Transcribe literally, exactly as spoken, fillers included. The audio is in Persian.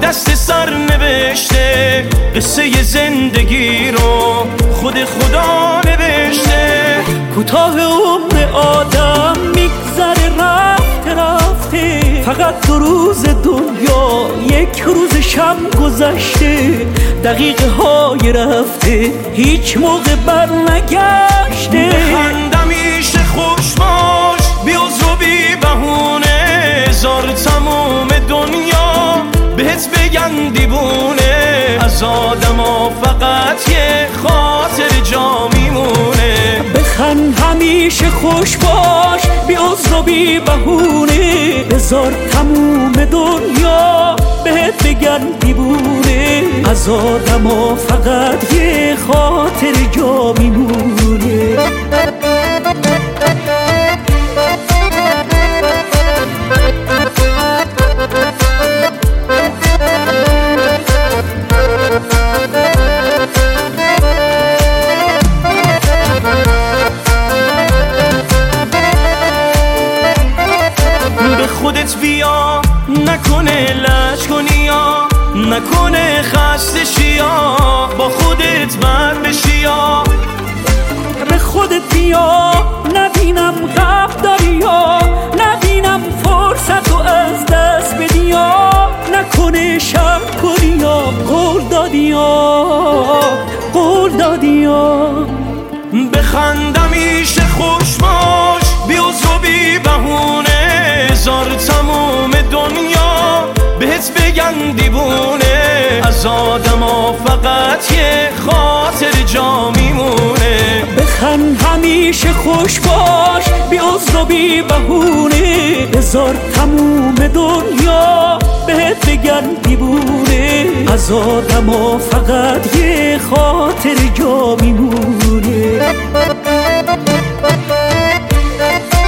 دست سر نوشته، قصه زندگی رو خود خدا نوشته. کوتاه عمر آدم میگذره رفته رفته، فقط دو روز دنیا یک روز شب گذشته. دقیقه های رفته هیچ موقع بر نگشته. بخند همیشه خوش باش، بی عذر و بی بهونه، هزار تموم دنیا بهت بگن دیوونه. از آدما فقط یه خاطر جا میمونه. بخند همیشه خوش باش، بی عذر و بی بهونه، هزار تموم دنیا بهت بگن دیوونه. از آدما فقط یه خاطر جا میمونه. خودت بیا، نکنه لج کنی یا نکنه خسته شی یا با خودت بر بشی یا. به خودت بیا، نبینم غم داری یا نبینم فرصت رو از دست بدی یا نکنه شب کنی یا قول دادی یا قول دادی یا. بخند همیشه خوش باش، بی عذر و بی بهونه، هزار تموم دنیا بهت بگن دیوونه. از آدما فقط یه خاطر جا میمونه. بخند همیشه خوش باش، بی عذر و بی بهونه، هزار تموم دنیا بهت بگن دیوونه. از آدما فقط یه خاطر جا میمونه.